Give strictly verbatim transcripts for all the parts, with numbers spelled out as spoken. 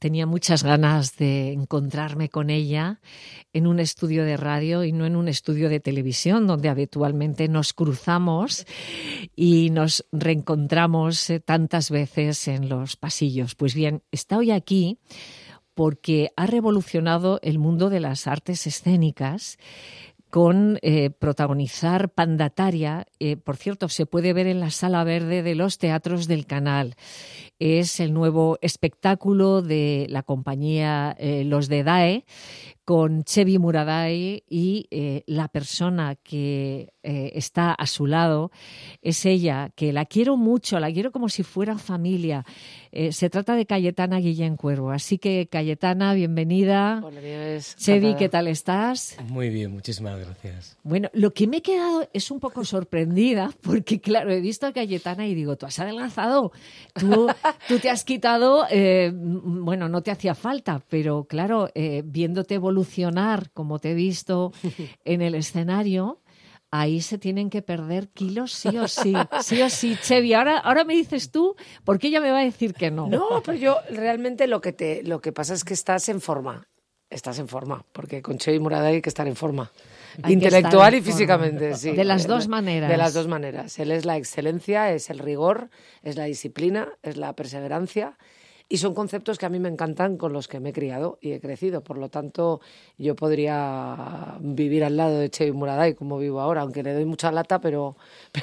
tenía muchas ganas de encontrarme con ella en un estudio de radio y no en un estudio de televisión, donde habitualmente nos cruzamos y nos reencontramos eh, tantas veces en los pasillos. Pues bien, está hoy aquí porque ha revolucionado el mundo de las artes escénicas con eh, protagonizar Pandataria. Eh, por cierto, se puede ver en la Sala Verde de los Teatros del Canal. Es el nuevo espectáculo de la compañía eh, Los de Dae, con Txevi Muraday, y eh, la persona que eh, está a su lado es ella, que la quiero mucho, la quiero como si fuera familia. Eh, se trata de Cayetana Guillén Cuervo. Así que, Cayetana, bienvenida. Hola, Nieves. Txevi, ¿qué tal estás? Muy bien, muchísimas gracias. Bueno, lo que me he quedado es un poco sorprendida, porque claro, he visto a Cayetana y digo, tú has adelgazado, tú, tú te has quitado, eh, bueno, no te hacía falta, pero claro, eh, viéndote evolucionar como te he visto en el escenario, ahí se tienen que perder kilos sí o sí, sí o sí. Txevi, ahora, ahora me dices tú, porque ella me va a decir que no. No, pero yo realmente lo que, te, lo que pasa es que estás en forma. Estás en forma, porque con Txevi Muraday hay que estar en forma. Hay Intelectual en y físicamente, sí. De las dos maneras. De las dos maneras. Él es la excelencia, es el rigor, es la disciplina, es la perseverancia. Y son conceptos que a mí me encantan, con los que me he criado y he crecido. Por lo tanto, yo podría vivir al lado de Txevi Muraday como vivo ahora, aunque le doy mucha lata, pero,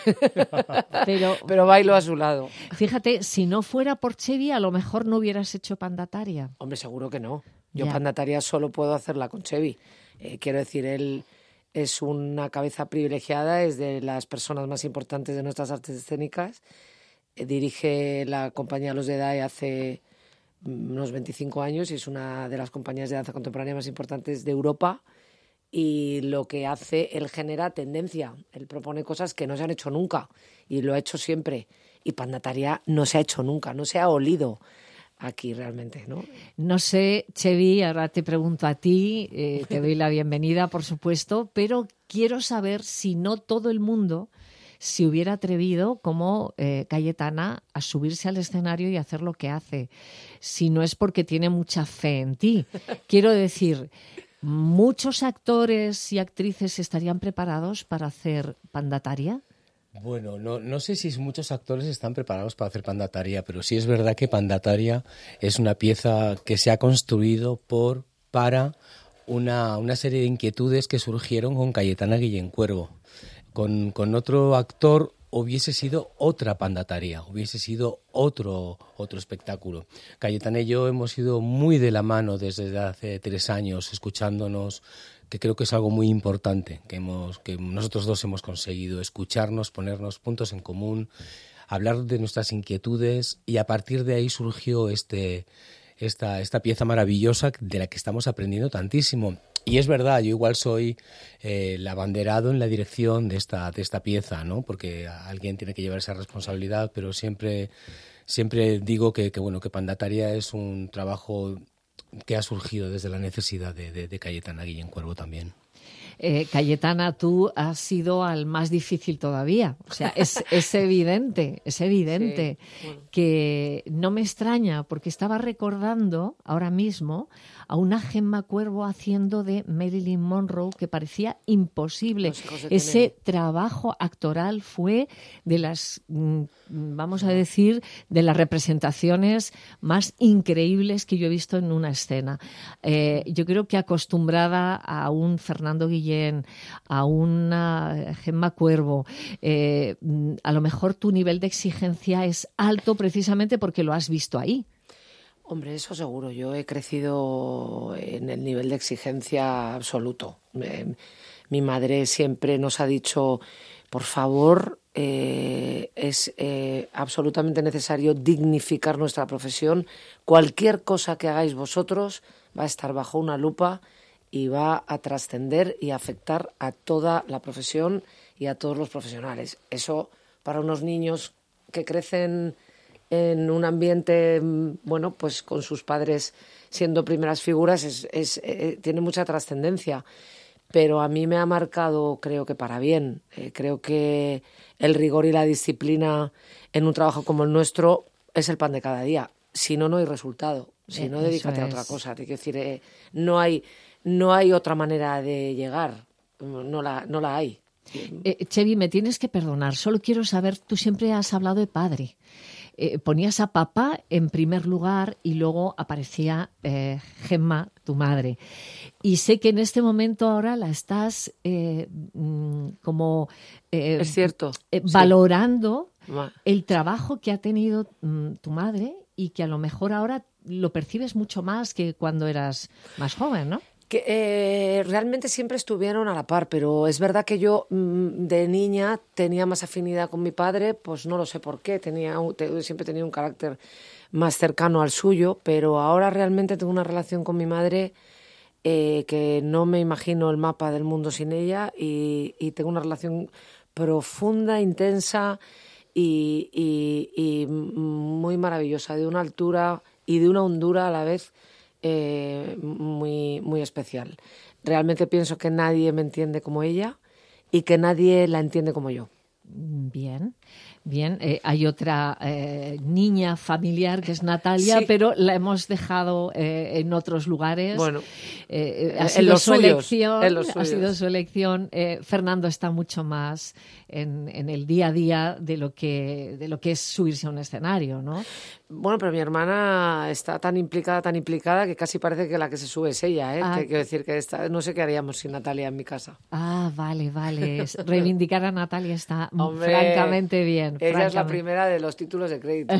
pero, pero bailo a su lado. Fíjate, si no fuera por Txevi, a lo mejor no hubieras hecho Pandataria. Hombre, seguro que no. Yo Ya. Pandataria solo puedo hacerla con Txevi. Eh, quiero decir, él es una cabeza privilegiada, es de las personas más importantes de nuestras artes escénicas. Eh, dirige la compañía Los de Dae hace unos veinticinco años y es una de las compañías de danza contemporánea más importantes de Europa, y lo que hace, él genera tendencia, él propone cosas que no se han hecho nunca y lo ha hecho siempre, y Pandataria no se ha hecho nunca, no se ha olido aquí realmente, ¿no? No sé, Txevi, ahora te pregunto a ti, eh, te doy la bienvenida, por supuesto, pero quiero saber si no todo el mundo se hubiera atrevido, como eh, Cayetana, a subirse al escenario y hacer lo que hace, si no es porque tiene mucha fe en ti. Quiero decir, ¿muchos actores y actrices estarían preparados para hacer Pandataria? Bueno, no, no sé si muchos actores están preparados para hacer Pandataria, pero sí es verdad que Pandataria es una pieza que se ha construido por, para una, una serie de inquietudes que surgieron con Cayetana Guillén Cuervo. Con, con otro actor hubiese sido otra Pandataria, hubiese sido otro, otro espectáculo. Cayetana y yo hemos ido muy de la mano desde hace tres años, escuchándonos, que creo que es algo muy importante, que, hemos, que nosotros dos hemos conseguido, escucharnos, ponernos puntos en común, hablar de nuestras inquietudes, y a partir de ahí surgió este, esta, esta pieza maravillosa de la que estamos aprendiendo tantísimo. Y es verdad, yo igual soy eh, el abanderado en la dirección de esta, de esta pieza, ¿no? Porque alguien tiene que llevar esa responsabilidad, pero siempre, siempre digo que, que, bueno, que Pandataria es un trabajo que ha surgido desde la necesidad de, de, de Cayetana Guillén Cuervo también. Eh, Cayetana, tú has sido al más difícil todavía. O sea, es, es evidente, es evidente Sí, bueno. que no me extraña, porque estaba recordando ahora mismo a una Gemma Cuervo haciendo de Marilyn Monroe, que parecía imposible. Ese tienen. trabajo actoral fue de las, vamos a decir, de las representaciones más increíbles que yo he visto en una escena. Eh, yo creo que acostumbrada a un Fernando Guillén, a una Gemma Cuervo, eh, a lo mejor tu nivel de exigencia es alto precisamente porque lo has visto ahí. Hombre, eso seguro. Yo he crecido en el nivel de exigencia absoluto. Eh, mi madre siempre nos ha dicho, por favor, eh, es eh, absolutamente necesario dignificar nuestra profesión. Cualquier cosa que hagáis vosotros va a estar bajo una lupa y va a trascender y afectar a toda la profesión y a todos los profesionales. Eso, para unos niños que crecen en un ambiente, bueno, pues con sus padres siendo primeras figuras, es, es, eh, tiene mucha trascendencia. Pero a mí me ha marcado, creo que para bien. Eh, creo que el rigor y la disciplina en un trabajo como el nuestro es el pan de cada día. si no, no hay resultado. Si no, Eso dedícate a es. otra cosa. Te quiero decir, eh, no hay, no hay otra manera de llegar. No la, no la hay. Eh, Chevy, me tienes que perdonar. Solo quiero saber, tú siempre has hablado de padre. Eh, ponías a papá en primer lugar y luego aparecía eh, Gemma, tu madre. Y sé que en este momento ahora la estás eh, mm, como eh, Es cierto. eh, sí. valorando Ma- el trabajo que ha tenido mm, tu madre y que a lo mejor ahora lo percibes mucho más que cuando eras más joven, ¿no? Que eh, realmente siempre estuvieron a la par, pero es verdad que yo mm, de niña tenía más afinidad con mi padre, pues no lo sé por qué, tenía un- te- siempre tenía un carácter más cercano al suyo, pero ahora realmente tengo una relación con mi madre eh, que no me imagino el mapa del mundo sin ella y, y tengo una relación profunda, intensa y, y- y muy maravillosa, de una altura y de una hondura a la vez eh, muy, muy especial. Realmente pienso que nadie me entiende como ella y que nadie la entiende como yo. Bien, bien. Eh, hay otra eh, niña familiar que es Natalia, Sí. pero la hemos dejado eh, en otros lugares. Bueno, Eh, eh, ha en sido los su suyos, elección. en los Ha sido suyos. su elección. Eh, Fernando está mucho más en, en el día a día de lo que de lo que es subirse a un escenario, ¿no? Bueno, pero mi hermana está tan implicada, tan implicada, que casi parece que la que se sube es ella, ¿eh? Ah. Que quiero decir que está, no sé qué haríamos sin Natalia en mi casa. Ah, vale, vale. Es- Reivindicar a Natalia está mm, Hombre, francamente bien. Ella es la francamente. primera de los títulos de crédito.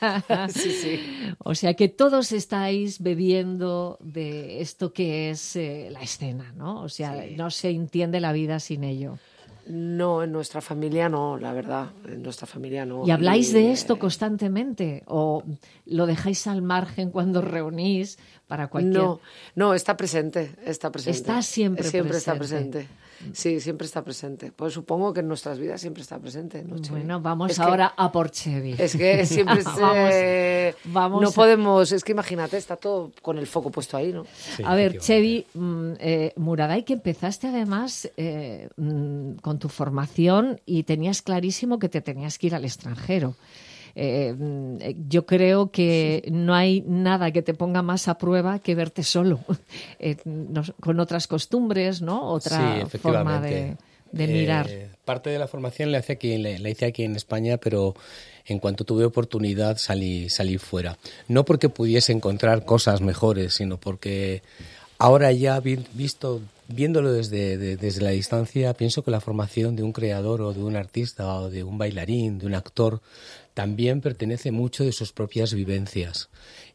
Sí, sí. O sea que todos estáis bebiendo de esto que es eh, la escena, ¿no? O sea, Sí. no se entiende la vida sin ello. No, en nuestra familia no, la verdad. En nuestra familia no. ¿Y habláis Y, de eh, esto constantemente? ¿O lo dejáis al margen cuando os reunís para cualquier...? No, no, está presente, está presente. Está siempre Siempre está presente. presente. Sí, siempre está presente. Pues supongo que en nuestras vidas siempre está presente, ¿no, Chevy? Bueno, vamos Es que- ahora a por Chevy. Es que siempre se- Vamos, vamos no a- podemos, es que imagínate, está todo con el foco puesto ahí, ¿no? Sí, A ver, efectivamente. Chevy, mm, eh, Muraday, que empezaste además eh, mm, con tu formación y tenías clarísimo que te tenías que ir al extranjero. Eh, mm, eh, yo creo que no hay nada que te ponga más a prueba que verte solo, eh, nos- con otras costumbres, ¿no? Otra Sí, forma de, efectivamente. de Eh, mirar. parte de la formación la hice aquí, la, la hice aquí en España, pero en cuanto tuve oportunidad salí, salí fuera. No porque pudiese encontrar cosas mejores, sino porque ahora ya vi- visto, viéndolo desde, de- desde la distancia, pienso que la formación de un creador o de un artista o de un bailarín, de un actor, también pertenece mucho de sus propias vivencias.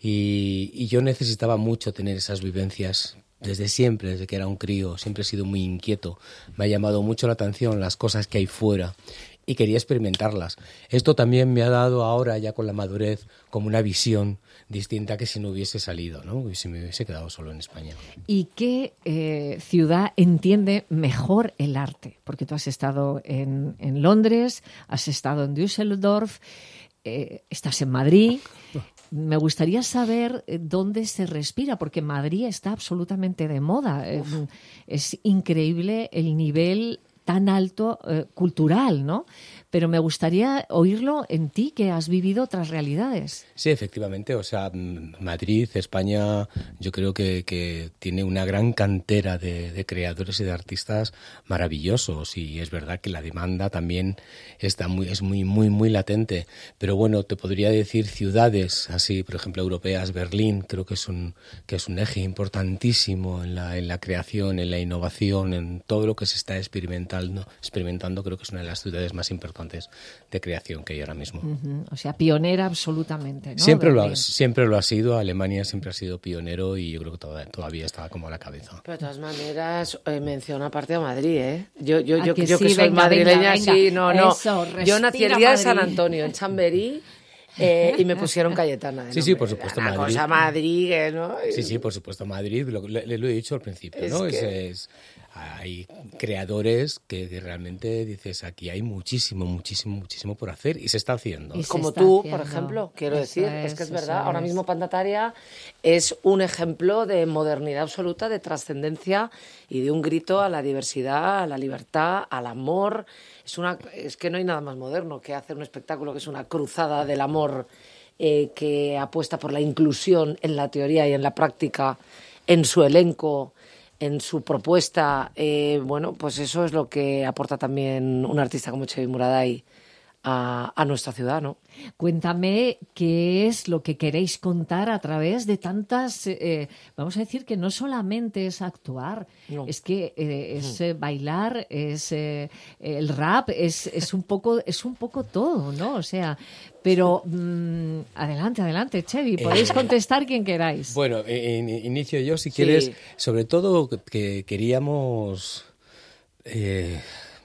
Y, y yo necesitaba mucho tener esas vivencias desde siempre, desde que era un crío. Siempre he sido muy inquieto. Me ha llamado mucho la atención las cosas que hay fuera y quería experimentarlas. Esto también me ha dado ahora, ya con la madurez, como una visión distinta que si no hubiese salido, ¿no? Y si me hubiese quedado solo en España. ¿Y qué eh, ciudad entiende mejor el arte? Porque tú has estado en, en Londres, has estado en Düsseldorf, eh, estás en Madrid. Me gustaría saber eh, dónde se respira, porque Madrid está absolutamente de moda. Eh, es increíble el nivel tan alto eh, cultural, ¿no? Pero me gustaría oírlo en ti, que has vivido otras realidades. Sí, efectivamente. O sea, mm, Madrid, España, yo creo que, que tiene una gran cantera de, de creadores y de artistas maravillosos. Y es verdad que la demanda también está muy, es muy, muy, muy latente. Pero bueno, te podría decir ciudades así, por ejemplo, europeas. Berlín, creo que es un, que es un eje importantísimo en la, en la creación, en la innovación, en todo lo que se está experimentando. Experimentando, creo que es una de las ciudades más importantes de creación que hay ahora mismo. Ujú. O sea, pionera absolutamente, ¿no? Siempre lo, ha, Berlín. siempre lo ha sido, Alemania siempre ha sido pionero y yo creo que toda- todavía está como a la cabeza. Pero de todas maneras, eh, menciona aparte a Madrid, ¿eh? Yo, yo, ¿A yo, que yo que sí? soy Venga, madrileña, venga, sí, venga. no, no. Eso, Yo nací el respira día de San Madrid. Antonio, en Chamberí, eh, y me pusieron Cayetana. de Sí, sí, nombre. por supuesto, Una Madrid. cosa Madrid, que, ¿no? Sí, sí, por supuesto, Madrid, lo, le, le lo he dicho al principio, Es ¿no? Es- que- es- hay creadores que, que realmente dices, aquí hay muchísimo, muchísimo, muchísimo por hacer y se está haciendo. Y se Como está tú, haciendo. por ejemplo, quiero Eso decir, es, es, que es eso verdad, ahora es. mismo Pandataria es un ejemplo de modernidad absoluta, de trascendencia y de un grito a la diversidad, a la libertad, al amor. Es, una, es que no hay nada más moderno que hacer un espectáculo que es una cruzada del amor eh, que apuesta por la inclusión en la teoría y en la práctica, en su elenco, en su propuesta. Eh, bueno, pues eso es lo que aporta también un artista como Txevi Muraday a, a nuestra ciudad, ¿no? Cuéntame qué es lo que queréis contar a través de tantas, eh, vamos a decir que no solamente es actuar, no. es que eh, es eh, bailar, es eh, el rap, es, es un poco, es un poco todo, ¿no? O sea, pero mmm, adelante, adelante, Txevi, podéis eh, contestar quien queráis. Bueno, eh, inicio yo si sí. quieres, sobre todo que queríamos... Eh,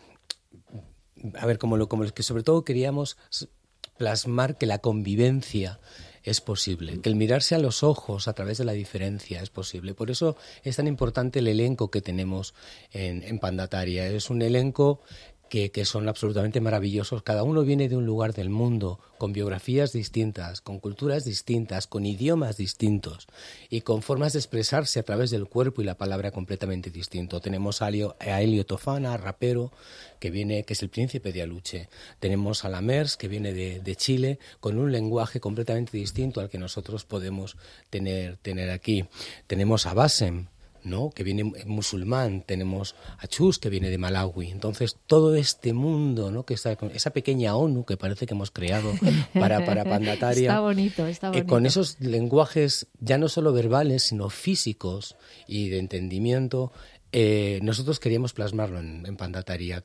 A ver, como lo, como que sobre todo queríamos plasmar que la convivencia es posible, que el mirarse a los ojos a través de la diferencia es posible. Por eso es tan importante el elenco que tenemos en, en Pandataria. Es un elenco que, que son absolutamente maravillosos. Cada uno viene de un lugar del mundo, con biografías distintas, con culturas distintas, con idiomas distintos y con formas de expresarse a través del cuerpo y la palabra completamente distinto. Tenemos a Elio, a Elio Tofana, rapero, que viene, que es el príncipe de Aluche. Tenemos a Lamers, que viene de, de Chile, con un lenguaje completamente distinto al que nosotros podemos tener, tener aquí. Tenemos a Bassem, ¿no?, que viene musulmán. Tenemos a Chus, que viene de Malawi. Entonces, todo este mundo, ¿no?, que está, esa pequeña ONU que parece que hemos creado para, para Pandataria. Está bonito, está bonito. Eh, con esos lenguajes ya no solo verbales, sino físicos y de entendimiento, eh, nosotros queríamos plasmarlo en, en Pandataria.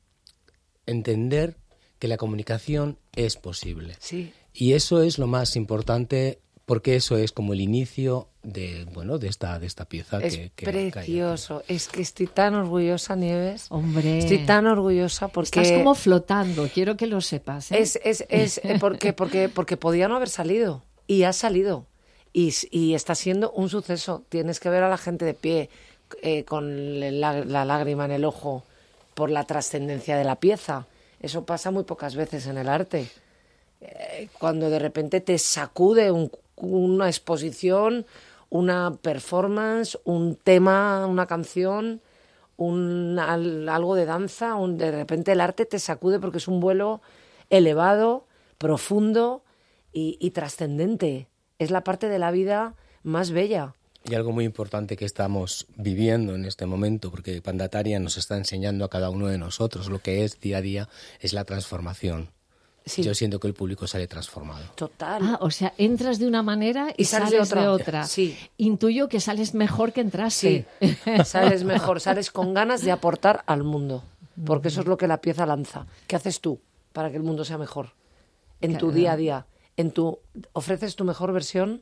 Entender que la comunicación es posible. Sí. Y eso es lo más importante, porque eso es como el inicio de, bueno, de esta, de esta pieza. Es que, que precioso. Que es que estoy tan orgullosa, Nieves. Hombre. Estoy tan orgullosa porque... Estás como flotando, quiero que lo sepas, ¿eh? Es, es, es porque, porque, porque podía no haber salido. Y ha salido. Y, y está siendo un suceso. Tienes que ver a la gente de pie, eh, con la, la lágrima en el ojo, por la trascendencia de la pieza. Eso pasa muy pocas veces en el arte. Eh, cuando de repente te sacude un, una exposición, una performance, un tema, una canción, un, al, algo de danza, un, de repente el arte te sacude porque es un vuelo elevado, profundo y, y trascendente. Es la parte de la vida más bella. Y algo muy importante que estamos viviendo en este momento, porque Pandataria nos está enseñando a cada uno de nosotros lo que es día a día, es la transformación. Sí. Yo siento que el público sale transformado. Total. Ah, o sea, entras de una manera y, y sales, sales de otra. De otra. Sí. Intuyo que sales mejor que entraste. Sí, sales mejor, sales con ganas de aportar al mundo, porque eso es lo que la pieza lanza. ¿Qué haces tú para que el mundo sea mejor? En claro. tu día a día, en tu ofreces tu mejor versión.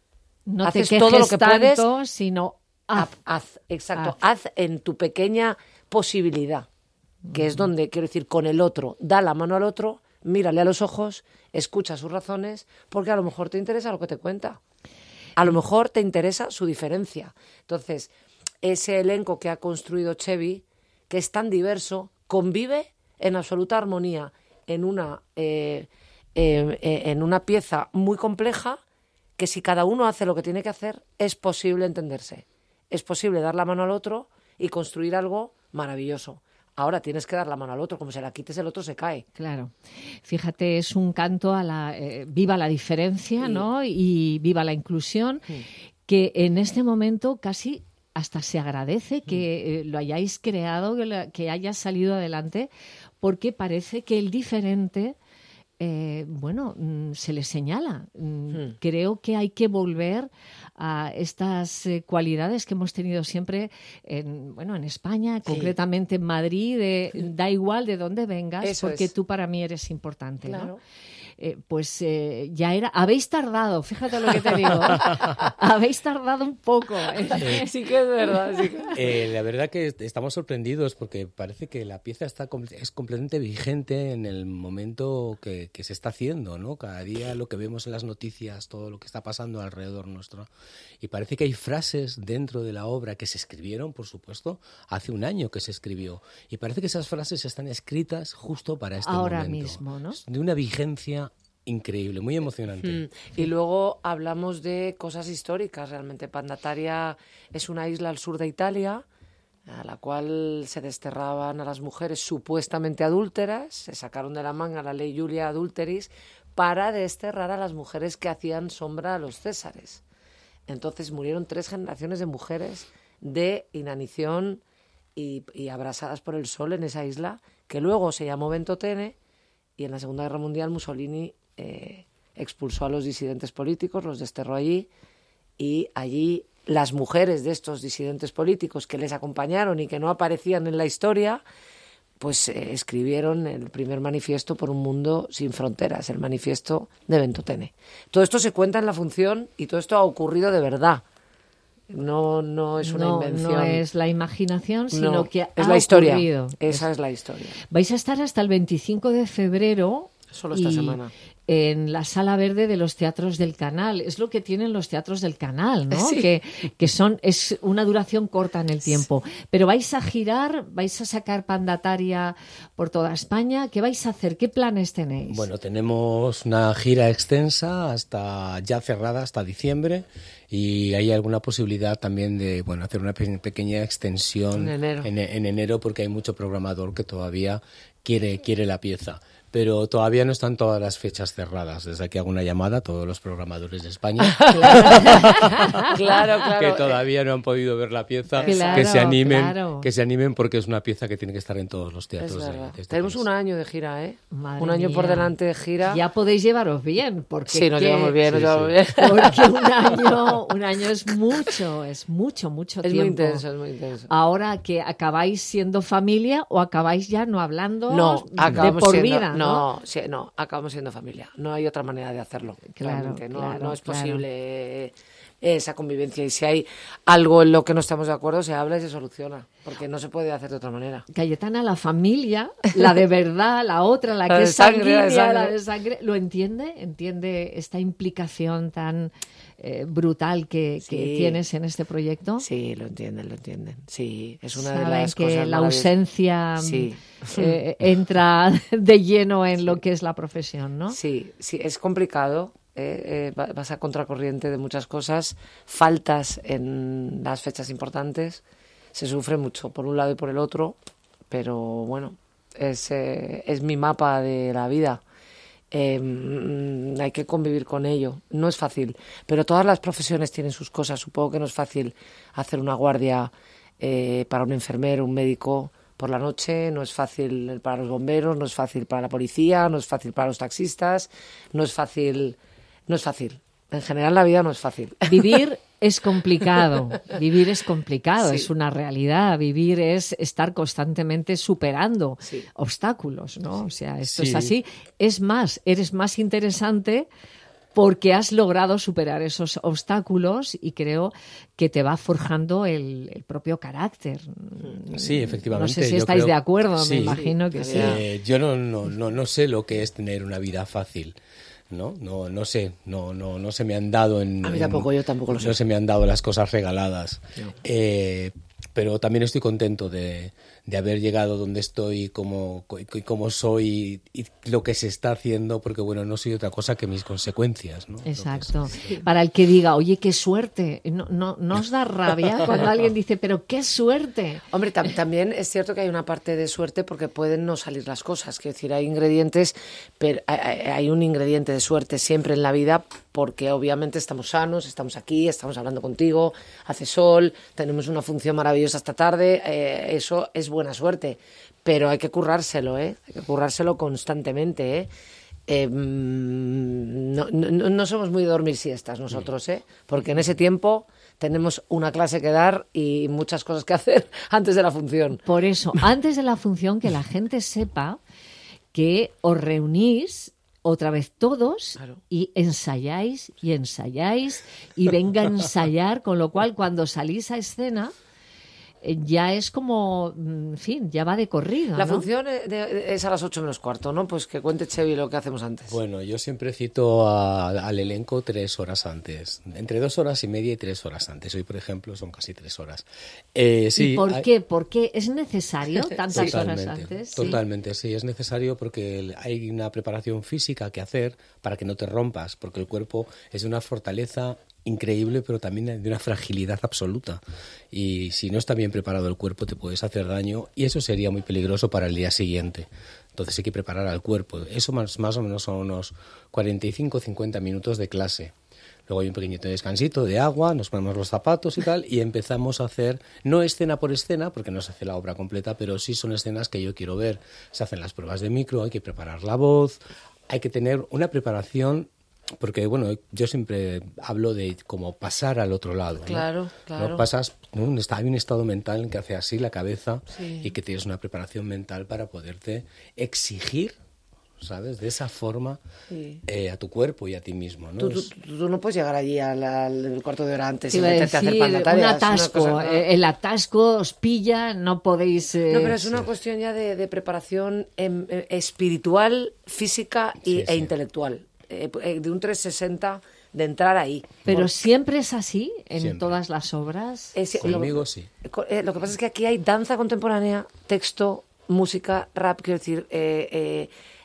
No haces te todo lo que tanto, puedes, sino haz. haz exacto, haz. haz en tu pequeña posibilidad, que uh-huh. es donde, quiero decir, con el otro, da la mano al otro, mírale a los ojos, escucha sus razones, porque a lo mejor te interesa lo que te cuenta. A lo mejor te interesa su diferencia. Entonces, ese elenco que ha construido Txevi, que es tan diverso, convive en absoluta armonía en una, eh, eh, eh, en una pieza muy compleja, que si cada uno hace lo que tiene que hacer, es posible entenderse. Es posible dar la mano al otro y construir algo maravilloso. Ahora tienes que dar la mano al otro, como se la quites el otro se cae. Claro. Fíjate, es un canto a la eh, viva la diferencia, sí. ¿no? Y viva la inclusión, sí. que en este momento casi hasta se agradece que eh, lo hayáis creado, que, lo, que haya salido adelante, porque parece que el diferente... Eh, bueno, se le señala. Hmm. Creo que hay que volver a estas eh, cualidades que hemos tenido siempre en, bueno, en España, sí. concretamente en Madrid, de, da igual de dónde vengas, Eso porque es. tú para mí eres importante, claro. ¿no? Eh, pues eh, ya era... Habéis tardado, fíjate lo que te digo. Habéis tardado un poco. Eh, sí que es verdad. Sí que... Eh, la verdad que estamos sorprendidos porque parece que la pieza está es completamente vigente en el momento que, que se está haciendo, ¿no? Cada día lo que vemos en las noticias, todo lo que está pasando alrededor nuestro. Y parece que hay frases dentro de la obra que se escribieron, por supuesto, hace un año que se escribió. Y parece que esas frases están escritas justo para este Ahora momento. Ahora mismo, ¿no? De una vigencia increíble, muy emocionante. Mm. Y luego hablamos de cosas históricas. Realmente Pandataria es una isla al sur de Italia a la cual se desterraban a las mujeres supuestamente adúlteras, se sacaron de la manga la ley Julia Adulteris para desterrar a las mujeres que hacían sombra a los césares. Entonces murieron tres generaciones de mujeres de inanición y, y abrasadas por el sol en esa isla, que luego se llamó Ventotene, y en la Segunda Guerra Mundial Mussolini eh, expulsó a los disidentes políticos, los desterró allí, y allí las mujeres de estos disidentes políticos que les acompañaron y que no aparecían en la historia, pues eh, escribieron el primer manifiesto por un mundo sin fronteras, el manifiesto de Ventotene. Todo esto se cuenta en la función y todo esto ha ocurrido de verdad. No, no es una no, invención. No es la imaginación, sino no, que ha es la historia. ocurrido. Esa es la historia. Vais a estar hasta el veinticinco de febrero. Solo esta y semana. En la Sala Verde de los Teatros del Canal. Es lo que tienen los teatros del Canal, ¿no? Sí. Que, que son, es una duración corta en el tiempo. Sí. Pero vais a girar, vais a sacar Pandataria por toda España. ¿Qué vais a hacer? ¿Qué planes tenéis? Bueno, tenemos una gira extensa hasta ya cerrada hasta diciembre. Y hay alguna posibilidad también de bueno hacer una pe- pequeña extensión en enero. En, en enero, porque hay mucho programador que todavía quiere, quiere la pieza. Pero todavía no están todas las fechas cerradas. Desde aquí hago una llamada a todos los programadores de España. Claro, claro, claro. Que todavía no han podido ver la pieza. Claro, que se animen, claro. que se animen porque es una pieza que tiene que estar en todos los teatros. Es de, verdad. de este Tenemos país. un año de gira, ¿eh? Madre un año mía. por delante de gira. Ya podéis llevaros bien, porque sí, nos que, llevamos bien, nos sí, llevamos sí. bien. Porque un año, un año es mucho, es mucho, mucho Es tiempo. muy intenso, es muy intenso. Ahora que acabáis siendo familia o acabáis ya no hablando No, de acabamos por siendo, vida, ¿no? No, sí, no, acabamos siendo familia. No hay otra manera de hacerlo. Claro, realmente. No, claro, no es claro. posible esa convivencia. Y si hay algo en lo que no estamos de acuerdo, se habla y se soluciona. Porque no se puede hacer de otra manera. Cayetana, la familia, la de verdad, la otra, la, La que de es sangre, la de sanguínea, sangre. la de sangre, ¿lo entiende? ¿Entiende esta implicación tan eh, brutal que, Sí. que tienes en este proyecto? Sí, lo entienden, lo entienden. Sí, es una de Saben las que cosas la maravillosas. ausencia Sí. eh, entra de lleno en lo que es la profesión, ¿no? Sí, sí, es complicado. Eh, eh, vas a contracorriente de muchas cosas, faltas en las fechas importantes, se sufre mucho por un lado y por el otro, pero bueno, es, eh, es mi mapa de la vida. Eh, hay que convivir con ello. No es fácil, pero todas las profesiones tienen sus cosas. Supongo que no es fácil hacer una guardia eh, para un enfermero, un médico por la noche, no es fácil para los bomberos, no es fácil para la policía, no es fácil para los taxistas, no es fácil, no es fácil. En general la vida no es fácil. Vivir es complicado, vivir es complicado, Sí. es una realidad, vivir es estar constantemente superando Sí. obstáculos, ¿no? O sea, esto Sí. es así. Es más, eres más interesante porque has logrado superar esos obstáculos y creo que te va forjando el, el propio carácter. Sí, efectivamente. No sé si yo estáis creo- de acuerdo, sí. me imagino que sí. Eh, yo no, no, no, no sé lo que es tener una vida fácil. No, no, no sé, no, no, no se me han dado en. A mí en- tampoco, yo tampoco lo sé. No se me han dado las cosas regaladas. No. Eh, pero también estoy contento de, de haber llegado donde estoy, como, y como soy y lo que se está haciendo, porque bueno, no soy otra cosa que mis consecuencias, ¿no? Exacto. Entonces, Para el que diga, oye, qué suerte, no, no, no os da rabia cuando alguien dice, pero qué suerte. Hombre, tam- también es cierto que hay una parte de suerte porque pueden no salir las cosas. Quiero decir, hay ingredientes, pero hay, hay- hay un ingrediente de suerte siempre en la vida porque obviamente estamos sanos, estamos aquí, estamos hablando contigo, hace sol, tenemos una función maravillosa esta tarde, eh, eso es buena suerte. Pero hay que currárselo, ¿eh? Hay que currárselo constantemente, ¿eh? Eh, mm, no, no, no somos muy de dormir siestas nosotros, ¿eh? Porque en ese tiempo tenemos una clase que dar y muchas cosas que hacer antes de la función. Por eso, antes de la función, que la gente sepa que os reunís otra vez todos Claro. y ensayáis y ensayáis y venga a ensayar, con lo cual cuando salís a escena eh, ya es como, mm, en fin, ya va de corrido, La ¿no? función eh, de- es a las ocho menos cuarto, ¿no? Pues que cuente Chevy lo que hacemos antes. bueno, yo siempre cito a- al elenco tres horas antes, entre dos horas y media y tres horas antes. Hoy, por ejemplo, son casi tres horas. Eh, sí, ¿Y por hay- qué? ¿Por qué es necesario tantas horas Totalmente, antes? Sí. totalmente, sí, es necesario porque el- hay una preparación física que hacer para que no te rompas, porque el cuerpo es de una fortaleza increíble, pero también de una fragilidad absoluta. Y si no está bien preparado el cuerpo, te puedes hacer daño y eso sería muy peligroso para el día siguiente. Entonces hay que preparar al cuerpo. Eso más, más o menos son unos cuarenta y cinco a cincuenta minutos de clase. Luego hay un pequeñito descansito de agua, nos ponemos los zapatos y tal, y empezamos a hacer, no escena por escena, porque no se hace la obra completa, pero sí son escenas que yo quiero ver. Se hacen las pruebas de micro, hay que preparar la voz, hay que tener una preparación. Porque, bueno, yo siempre hablo de como pasar al otro lado, ¿no? Claro, claro. ¿No? Pasas, ¿no? Hay un estado mental en que hace así la cabeza sí. y que tienes una preparación mental para poderte exigir, ¿sabes? De esa forma sí. eh, a tu cuerpo y a ti mismo, ¿no? Tú, tú, tú no puedes llegar allí al, al cuarto de hora antes sí, y meterte a hacer pandataria. Un atasco, cosa, ¿no? El atasco os pilla, no podéis... Eh... No, pero es una sí. cuestión ya de, de preparación em, eh, espiritual, física y, sí, sí. e intelectual. De un trescientos sesenta, de entrar ahí. ¿Pero Por... siempre es así en siempre. Todas las obras? Es, Conmigo lo, sí. Lo que pasa es que aquí hay danza contemporánea, texto, música, rap, quiero decir... Eh, eh,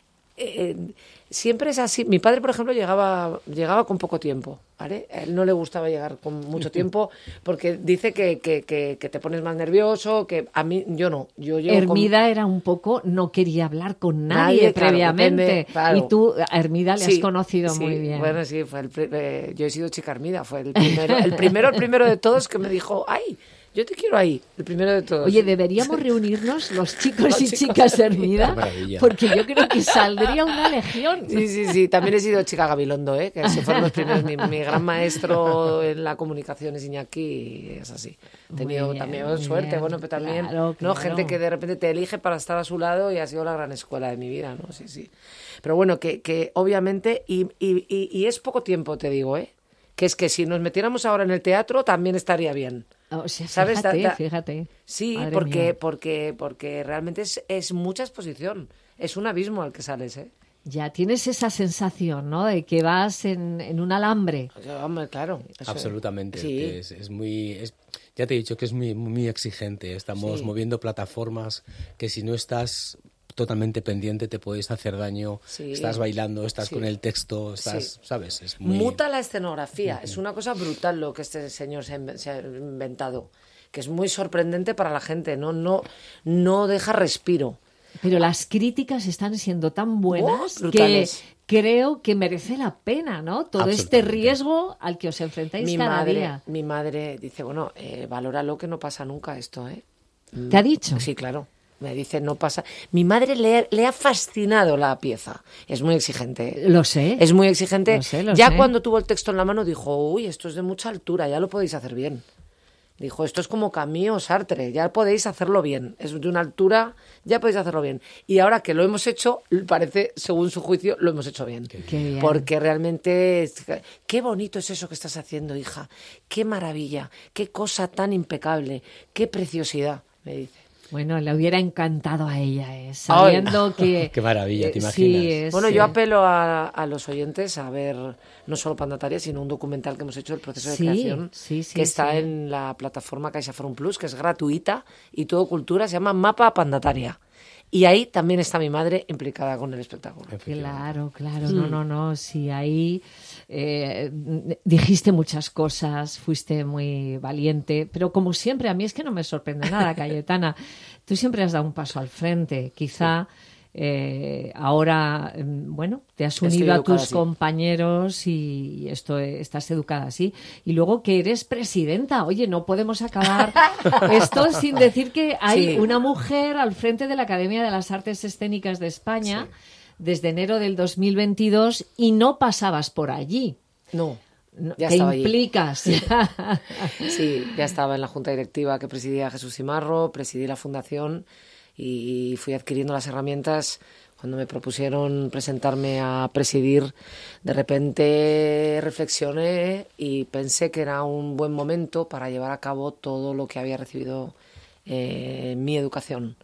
eh, siempre es así. Mi padre, por ejemplo, llegaba llegaba con poco tiempo, ¿vale? A él no le gustaba llegar con mucho tiempo porque dice que, que, que, que te pones más nervioso, que a mí, yo no. Yo llego Hermida con... era un poco, no quería hablar con nadie, nadie previamente. Claro, depende, claro. Y tú, a Hermida, le sí, has conocido sí, muy bien. Bueno, sí, fue el, eh, yo he sido chica Hermida, fue el primero, el primero, el primero de todos que me dijo, ¡ay! Yo te quiero ahí, el primero de todos. Oye, deberíamos reunirnos los chicos los y chicos chicas Hermida, porque yo creo que saldría una legión. Sí, sí, sí. También he sido chica Gabilondo, ¿eh? Que se fueron los primeros. Mi, mi gran maestro en la comunicación es Iñaki y es así. He tenido bien, también suerte, bien. Bueno, pero también claro, no claro. gente que de repente te elige para estar a su lado y ha sido la gran escuela de mi vida, ¿no? Sí, sí. Pero bueno, que, que obviamente, y, y, y, y es poco tiempo, te digo, ¿eh? Que es que si nos metiéramos ahora en el teatro también estaría bien. O sea, ¿sabes? Fíjate, da, da, fíjate. Sí, Madre porque, mía. porque, porque realmente es, es mucha exposición. Es un abismo al que sales, ¿eh? Ya tienes esa sensación, ¿no? De que vas en, en un alambre. O sea, hombre, claro. Eso Absolutamente. sí. Es, es muy... Es, ya te he dicho que es muy, muy exigente. Estamos sí. moviendo plataformas que si no estás totalmente pendiente te puedes hacer daño. Sí. Estás bailando, estás sí. con el texto, estás, sí. ¿sabes? Es muy... Muta la escenografía. Uh-huh. Es una cosa brutal lo que este señor se ha, se ha inventado, que es muy sorprendente para la gente. No, no, no deja respiro. Pero las críticas están siendo tan buenas oh, que creo que merece la pena, ¿no? Todo este riesgo al que os enfrentáis mi cada madre, día. Mi madre dice, bueno, eh, valóralo que no pasa nunca esto, ¿eh? ¿Te ha dicho? Sí, claro. Me dice, no pasa... Mi madre le, le ha fascinado la pieza. Es muy exigente. Lo sé. Es muy exigente. Lo sé, lo ya sé. Cuando tuvo el texto en la mano dijo, uy, esto es de mucha altura, ya lo podéis hacer bien. Dijo, esto es como Camus o Sartre, ya podéis hacerlo bien. Es de una altura, ya podéis hacerlo bien. Y ahora que lo hemos hecho, parece, según su juicio, lo hemos hecho bien. Qué bien. Porque realmente, qué bonito es eso que estás haciendo, hija. Qué maravilla, qué cosa tan impecable, qué preciosidad, me dice. Bueno, le hubiera encantado a ella, ¿eh? Sabiendo que... Qué maravilla, ¿te imaginas? Sí, es, bueno, yo apelo a, a los oyentes a ver no solo Pandataria, sino un documental que hemos hecho, el proceso de sí, creación, sí, sí, que está sí. en la plataforma CaixaForum Plus, que es gratuita y todo cultura, se llama Mapa Pandataria. Y ahí también está mi madre implicada con el espectáculo. Claro, claro, no, no, no, sí, ahí eh, dijiste muchas cosas, fuiste muy valiente, pero como siempre, a mí es que no me sorprende nada, Cayetana, tú siempre has dado un paso al frente, quizá... Sí. Eh, ahora, bueno, te has unido a tus así. compañeros y esto estás educada así. Y luego que eres presidenta. Oye, no podemos acabar esto sin decir que hay sí. una mujer al frente de la Academia de las Artes Escénicas de España sí. desde enero del dos mil veintidós y no pasabas por allí. No. Ya ¿Te implicas? Allí. Sí, ya estaba en la junta directiva que presidía Jesús Cimarro, presidí la fundación y fui adquiriendo las herramientas. Cuando me propusieron presentarme a presidir, de repente reflexioné y pensé que era un buen momento para llevar a cabo todo lo que había recibido eh, en mi educación.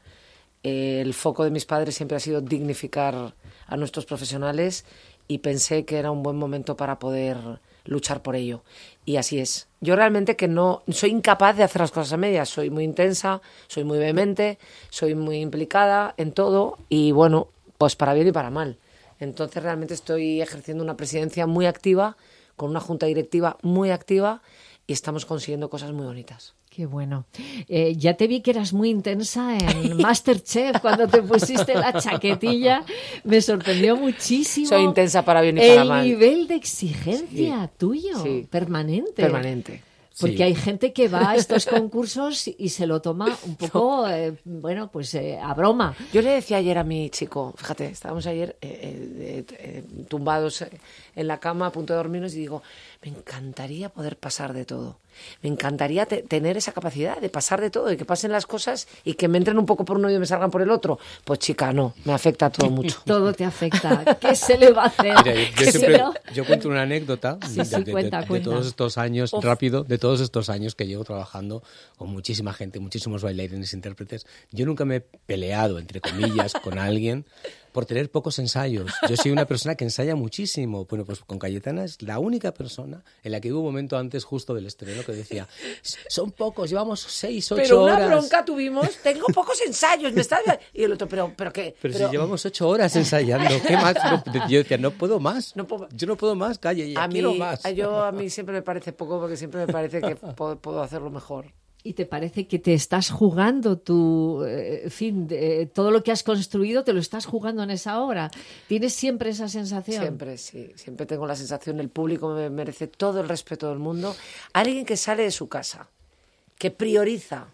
El foco de mis padres siempre ha sido dignificar a nuestros profesionales y pensé que era un buen momento para poder luchar por ello. Y así es. Yo realmente que no soy incapaz de hacer las cosas a medias. Soy muy intensa, soy muy vehemente, soy muy implicada en todo y bueno, pues para bien y para mal. Entonces realmente estoy ejerciendo una presidencia muy activa con una junta directiva muy activa y estamos consiguiendo cosas muy bonitas. Qué bueno. Eh, ya te vi que eras muy intensa en MasterChef cuando te pusiste la chaquetilla. Me sorprendió muchísimo. Soy intensa para bien y para el mal. El nivel de exigencia sí, tuyo, sí. permanente. Permanente. Porque sí. hay gente que va a estos concursos y se lo toma un poco, eh, bueno, pues eh, a broma. Yo le decía ayer a mi chico, fíjate, estábamos ayer eh, eh, eh, tumbados en la cama a punto de dormirnos y digo, me encantaría poder pasar de todo. Me encantaría te- tener esa capacidad de pasar de todo y que pasen las cosas y que me entren un poco por un oído y me salgan por el otro. Pues chica, no, me afecta todo mucho. Todo te afecta. ¿Qué se le va a hacer? Mira, yo, ¿Qué siempre, se le... yo cuento una anécdota Sí, de, sí, de- de- cuenta, de cuenta. todos estos años, Uf. rápido, de todos estos años que llevo trabajando con muchísima gente, muchísimos bailarines, intérpretes. Yo nunca me he peleado, entre comillas, con alguien por tener pocos ensayos. Yo soy una persona que ensaya muchísimo. Bueno, pues con Cayetana es la única persona en la que hubo un momento antes justo del estreno que decía, son pocos, llevamos seis, ocho Pero una horas. bronca tuvimos, tengo pocos ensayos, me está... Y el otro, pero, pero qué... Pero, pero si llevamos ocho horas ensayando, ¿qué más? No, yo decía, no puedo más. No puedo... Yo no puedo más, calle, ya a quiero mí, más. Yo, a mí siempre me parece poco porque siempre me parece que puedo, puedo hacerlo mejor. ¿Y te parece que te estás jugando tu, eh, en fin, de, todo lo que has construido te lo estás jugando en esa obra? ¿Tienes siempre esa sensación? Siempre, sí. Siempre tengo la sensación, el público me merece todo el respeto del mundo. Alguien que sale de su casa, que prioriza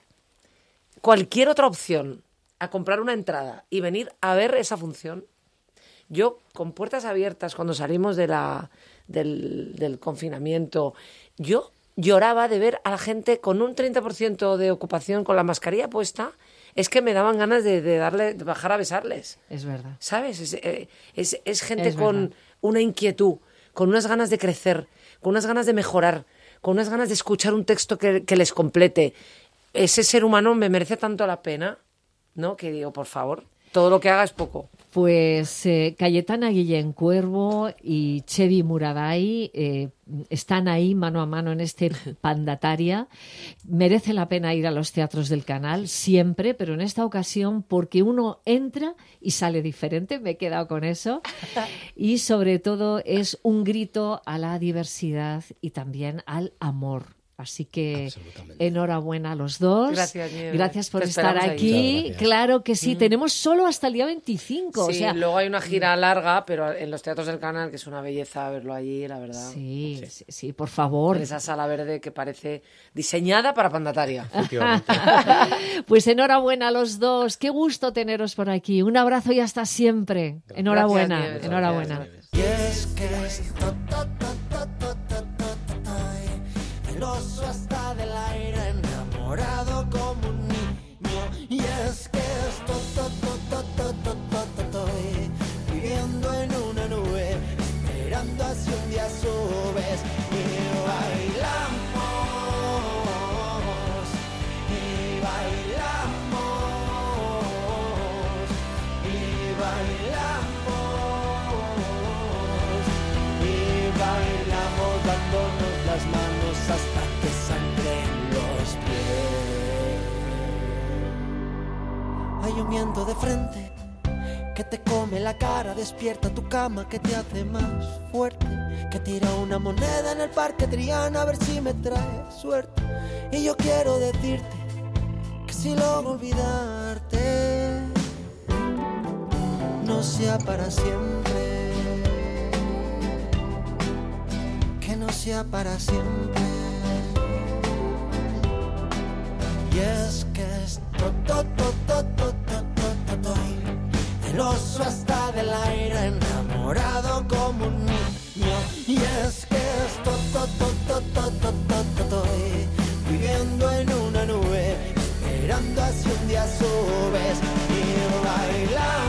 cualquier otra opción a comprar una entrada y venir a ver esa función. Yo, con puertas abiertas, cuando salimos de la, del, del confinamiento, yo... lloraba de ver a la gente con un treinta por ciento de ocupación con la mascarilla puesta. Es que me daban ganas de, de darle, de bajar a besarles. Es verdad. ¿Sabes? Es, es, es gente Es con verdad. una inquietud, con unas ganas de crecer, con unas ganas de mejorar, con unas ganas de escuchar un texto que, que les complete. Ese ser humano me merece tanto la pena, ¿no? Que digo, por favor, todo lo que haga es poco. Pues eh, Cayetana Guillén Cuervo y Chevy Muraday eh, están ahí mano a mano en este Pandataria. Merece la pena ir a los teatros del canal siempre, pero en esta ocasión porque uno entra y sale diferente, me he quedado con eso. Y sobre todo es un grito a la diversidad y también al amor. Así que enhorabuena a los dos. Gracias, Nieves. Gracias por Te estar esperamos aquí. ahí. Claro que sí. Mm. Tenemos solo hasta el día veinticinco. Sí, o sea, luego hay una gira larga, pero en los teatros del canal, que es una belleza verlo allí, la verdad. sí, sí, sí, por favor. En esa sala verde que parece diseñada para Pandataria. Pues enhorabuena a los dos. Qué gusto teneros por aquí. Un abrazo y hasta siempre. Enhorabuena, Nieves. enhorabuena. Gracias, Y es que es to, to, to, to, to, to, to, to, celoso hasta del aire, enamorado como un niño. Y es que es to, to, to, to, to, to, to, to, to, viviendo en una nube, esperando a si un día subes y bailamos, y bailamos, y bailamos. Y bailamos dándonos las manos hasta que sangren los pies. Hay un viento de frente que te come la cara, despierta tu cama, que te hace más fuerte, que tira una moneda en el parque Triana a ver si me trae suerte. Y yo quiero decirte que si logro olvidarte, no sea para siempre. Que no sea para siempre. Y es que es to, to, to, to, to, to, to, to, celoso hasta del aire, enamorado como un niño. Y es que es to, to, to, to, to, to, to, to, viviendo en una nube, esperando a si un día subes y bailando.